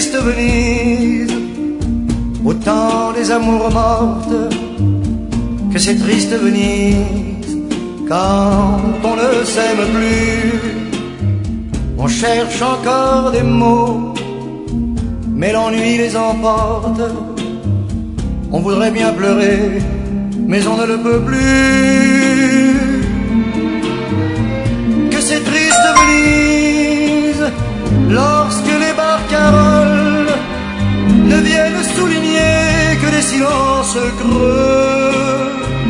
triste Venise, au temps des amours mortes, que c'est triste Venise, quand on ne s'aime plus. On cherche encore des mots, mais l'ennui les emporte. On voudrait bien pleurer, mais on ne le peut plus. Que c'est triste Venise, lorsque les barcaroles ne viennent souligner que des silences creux,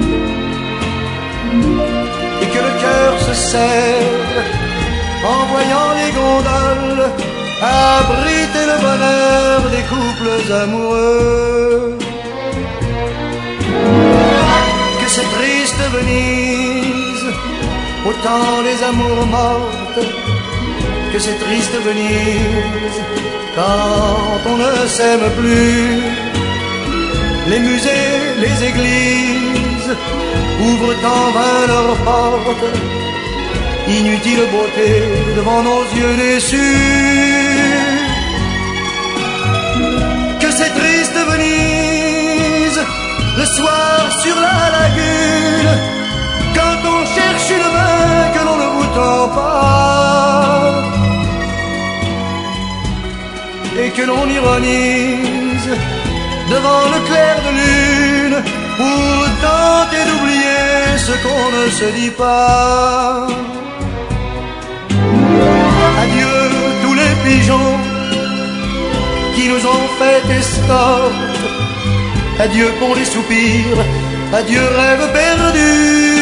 et que le cœur se serre en voyant les gondoles abriter le bonheur des couples amoureux. Que c'est triste Venise, au temps des amours mortes, que c'est triste Venise, quand on ne s'aime plus. Les musées, les églises ouvrent en vain leurs portes, inutile beauté devant nos yeux déçus. Que c'est triste Venise, le soir sur la lagune, quand on cherche une main que l'on ne vous tend pas, et que l'on ironise devant le clair de lune pour tenter d'oublier ce qu'on ne se dit pas. Adieu tous les pigeons qui nous ont fait escorte, adieu pour les soupirs, adieu rêve perdu.